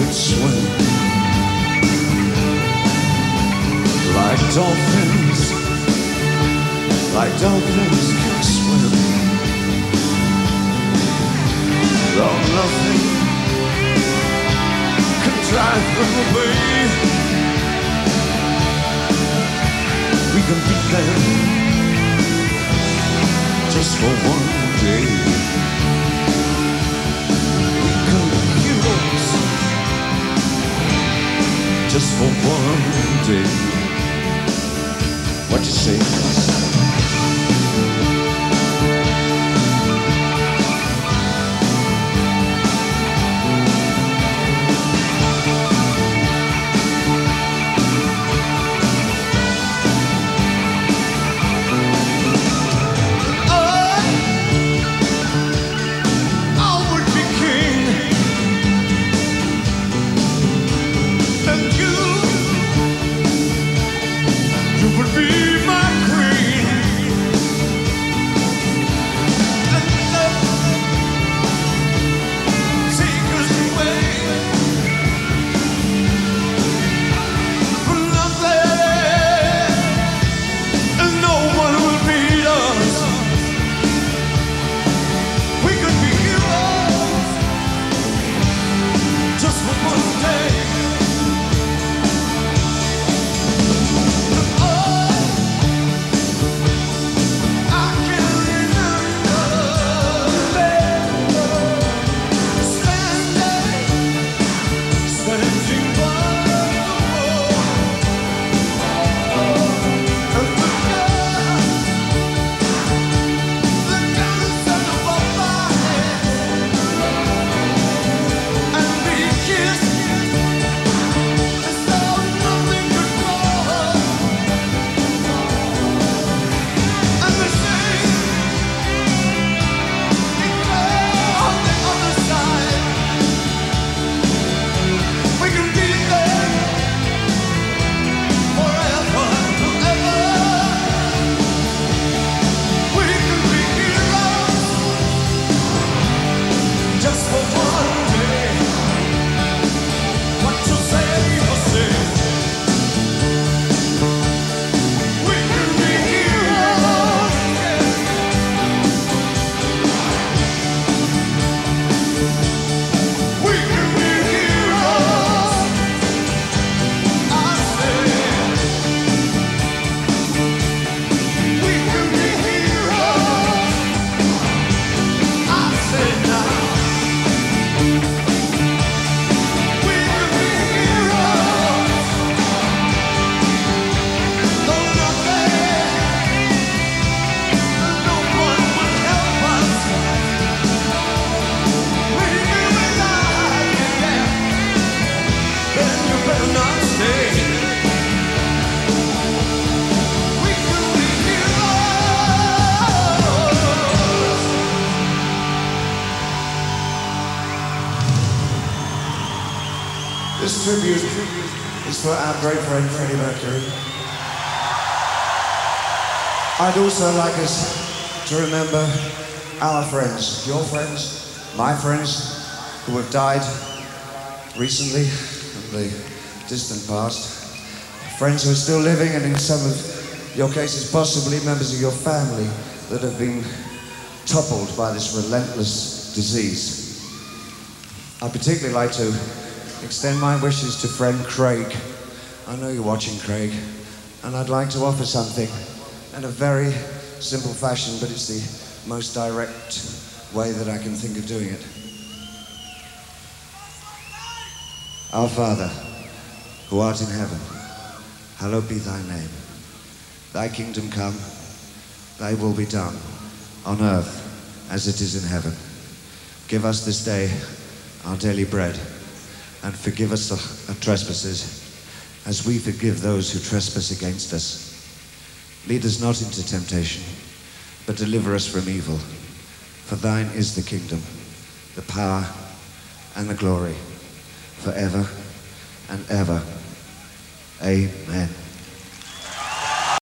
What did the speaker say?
can swim like dolphins, like dolphins can swim. Though nothing can drive them away, we can beat them just for one day. We can be heroes just for one day. What you say? This tribute is for our great friend Freddie Mercury. I'd also like us to remember our friends, your friends, my friends, who have died recently in the distant past. Friends who are still living, and in some of your cases possibly members of your family that have been toppled by this relentless disease. I'd particularly like to extend my wishes to friend Craig. I know you're watching, Craig, and I'd like to offer something in a very simple fashion, but it's the most direct way that I can think of doing it. Our Father, who art in heaven, hallowed be thy name. Thy kingdom come, thy will be done, on earth as it is in heaven. Give us this day our daily bread, and forgive us our trespasses, as we forgive those who trespass against us. Lead us not into temptation, but deliver us from evil. For thine is the kingdom, the power, and the glory, forever and ever. Amen.